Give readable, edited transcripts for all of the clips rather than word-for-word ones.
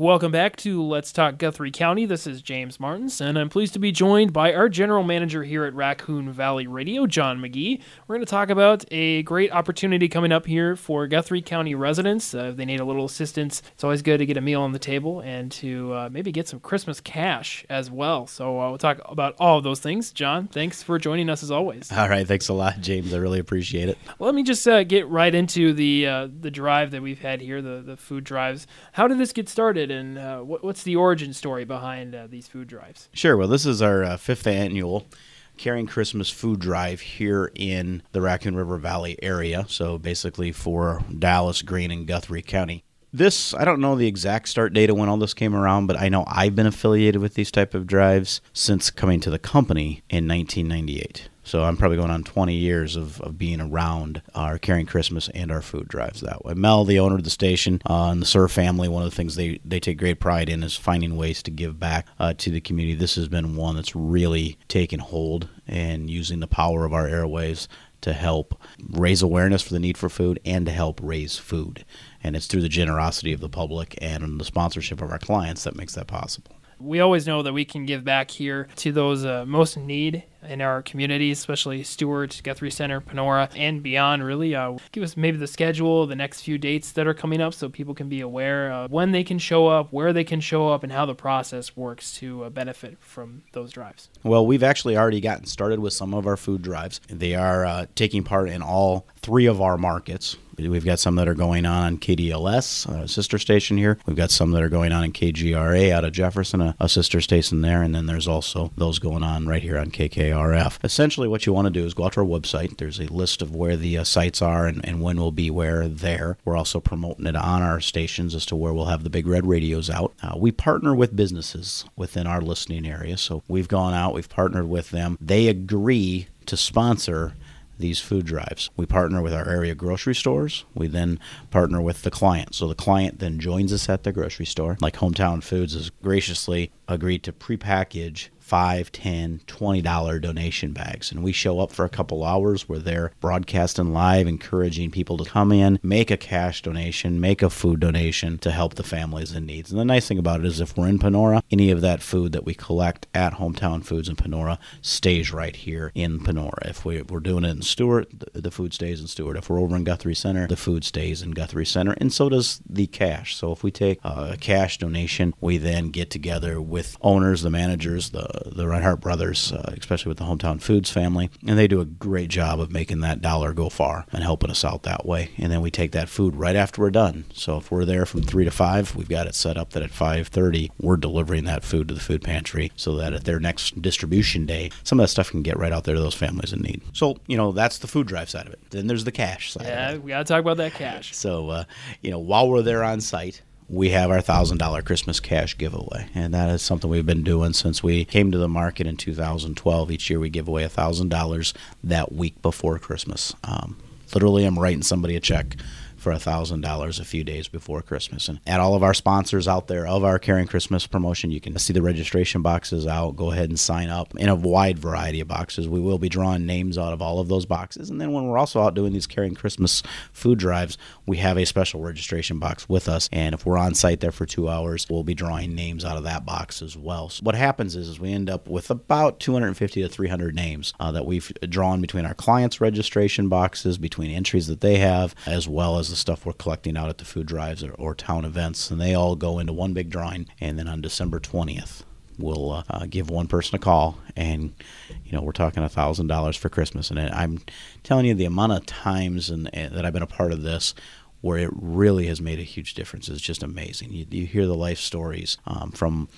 Welcome back to Let's Talk Guthrie County. This is James Martins, and I'm pleased to be joined by our general manager here at Raccoon Valley Radio, John McGee. We're going to talk about a great opportunity coming up here for Guthrie County residents. If they need a little assistance, it's always good to get a meal on the table and to maybe get some Christmas cash as well. So we'll talk about all of those things. John, thanks for joining us as always. All right, thanks a lot, James. I really appreciate it. Well, let me just get right into the drive that we've had here, the food drives. How did this get started, and what's the origin story behind these food drives? Sure. Well, this is our fifth annual Caring Christmas food drive here in the Raccoon River Valley area, so basically for Dallas, Greene, and Guthrie County. This, I don't know the exact start date of when all this came around, but I know I've been affiliated with these type of drives since coming to the company in 1998. So I'm probably going on 20 years of being around our Caring Christmas and our food drives that way. Mel, the owner of the station, and the Sir family, one of the things they take great pride in is finding ways to give back to the community. This has been one that's really taken hold and using the power of our airwaves to help raise awareness for the need for food and to help raise food. And it's through the generosity of the public and the sponsorship of our clients that makes that possible. We always know that we can give back here to those most in need in our community, especially Stewart, Guthrie Center, Panora, and beyond, really. Give us maybe the schedule, the next few dates that are coming up so people can be aware of when they can show up, where they can show up, and how the process works to benefit from those drives. Well, we've actually already gotten started with some of our food drives. They are taking part in all three of our markets. We've got some that are going on KDLS, sister station here. We've got some that are going on in KGRA out of Jefferson, a sister station there. And then there's also those going on right here on KKRF. Essentially, what you want to do is go out to our website. There's a list of where the sites are and when we'll be where there. We're also promoting it on our stations as to where we'll have the big red radios out. We partner with businesses within our listening area. So we've gone out, we've partnered with them. They agree to sponsor these food drives. We partner with our area grocery stores. We then partner with the client. So the client then joins us at the grocery store. Like Hometown Foods has graciously agreed to prepackage $5, $10, $20 donation bags. And we show up for a couple hours. We're there broadcasting live, encouraging people to come in, make a cash donation, make a food donation to help the families in need. And the nice thing about it is if we're in Panora, any of that food that we collect at Hometown Foods in Panora stays right here in Panora. If we're doing it in Stewart, the food stays in Stewart. If we're over in Guthrie Center, the food stays in Guthrie Center. And so does the cash. So if we take a cash donation, we then get together with owners, the managers, the Reinhardt brothers, especially with the Hometown Foods family, and they do a great job of making that dollar go far and helping us out that way. And then we take that food right after we're done. So if we're there from 3 to 5, we've got it set up that at 5:30 we're delivering that food to the food pantry so that at their next distribution day, some of that stuff can get right out there to those families in need. So, that's the food drive side of it. Then there's the cash side of it. Yeah, we got to talk about that cash. So, while we're there on site, we have our $1,000 Christmas cash giveaway, and that is something we've been doing since we came to the market in 2012. Each year we give away $1,000 that week before Christmas. Literally, I'm writing somebody a check for $1,000 a few days before Christmas. And at all of our sponsors out there of our Caring Christmas promotion, you can see the registration boxes out. Go ahead and sign up in a wide variety of boxes. We will be drawing names out of all of those boxes. And then when we're also out doing these Caring Christmas food drives, we have a special registration box with us. And if we're on site there for 2 hours, we'll be drawing names out of that box as well. So what happens is we end up with about 250 to 300 names that we've drawn between our clients' registration boxes, between entries that they have, as well as the stuff we're collecting out at the food drives or town events, and they all go into one big drawing. And then on December 20th, we'll give one person a call, and we're talking $1,000 for Christmas. And I'm telling you, the amount of times that I've been a part of this where it really has made a huge difference is just amazing. You hear the life stories from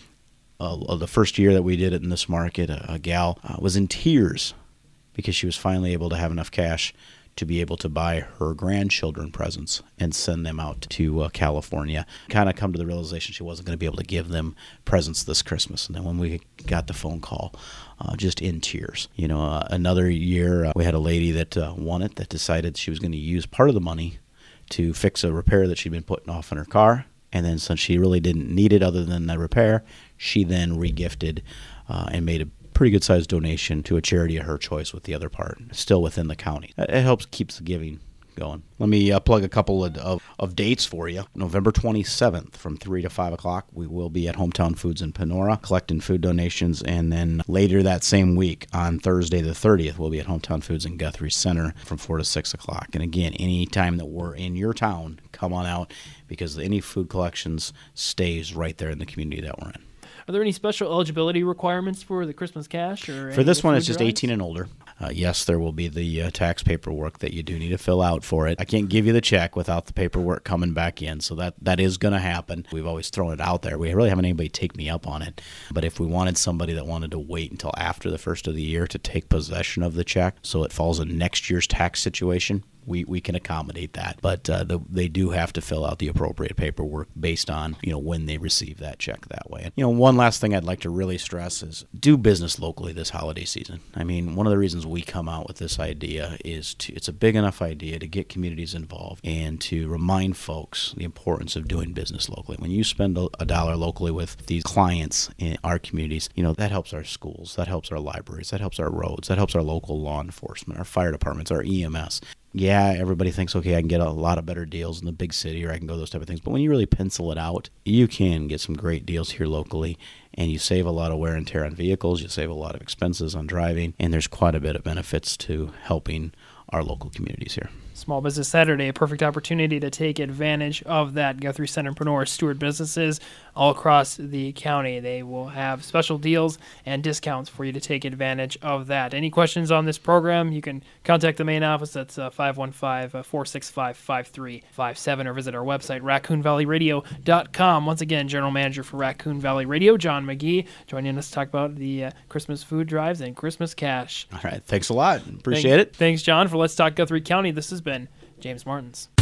the first year that we did it in this market. A gal was in tears because she was finally able to have enough cash to be able to buy her grandchildren presents and send them out to California. Kind of come to the realization she wasn't going to be able to give them presents this Christmas. And then when we got the phone call, just in tears. Another year we had a lady that won it that decided she was going to use part of the money to fix a repair that she'd been putting off in her car. And then since she really didn't need it other than the repair, she then regifted and made a pretty good sized donation to a charity of her choice with the other part, still within the county. It helps keeps the giving going. Let me plug a couple of dates for you. November 27th from 3 to 5 o'clock, we will be at Hometown Foods in Panora collecting food donations. And then later that same week, on Thursday the 30th, we'll be at Hometown Foods in Guthrie Center from 4 to 6 o'clock. And again, any time that we're in your town, come on out, because any food collections stays right there in the community that we're in. Are there any special eligibility requirements for the Christmas cash? Or for this one, it's just 18 and older. Yes, there will be the tax paperwork that you do need to fill out for it. I can't give you the check without the paperwork coming back in, so that is going to happen. We've always thrown it out there. We really haven't anybody take me up on it. But if we wanted somebody that wanted to wait until after the first of the year to take possession of the check so it falls in next year's tax situation, we can accommodate that, but they do have to fill out the appropriate paperwork based on when they receive that check that way. And, one last thing I'd like to really stress is do business locally this holiday season. I mean, one of the reasons we come out with this idea is it's a big enough idea to get communities involved and to remind folks the importance of doing business locally. When you spend a dollar locally with these clients in our communities, that helps our schools, that helps our libraries, that helps our roads, that helps our local law enforcement, our fire departments, our EMS. Yeah, everybody thinks, okay, I can get a lot of better deals in the big city, or I can go those type of things. But when you really pencil it out, you can get some great deals here locally, and you save a lot of wear and tear on vehicles, you save a lot of expenses on driving, and there's quite a bit of benefits to helping our local communities here. Small Business Saturday, a perfect opportunity to take advantage of that. Guthrie Center, Panora, Stewart businesses all across the county. They will have special deals and discounts for you to take advantage of that. Any questions on this program, you can contact the main office. That's 515-465-5357, or visit our website, raccoonvalleyradio.com. Once again, General Manager for Raccoon Valley Radio, John McGee, joining us to talk about the Christmas food drives and Christmas cash. All right. Thanks a lot. Appreciate it. Thanks, John, for Let's Talk Guthrie County. This has been James Martins.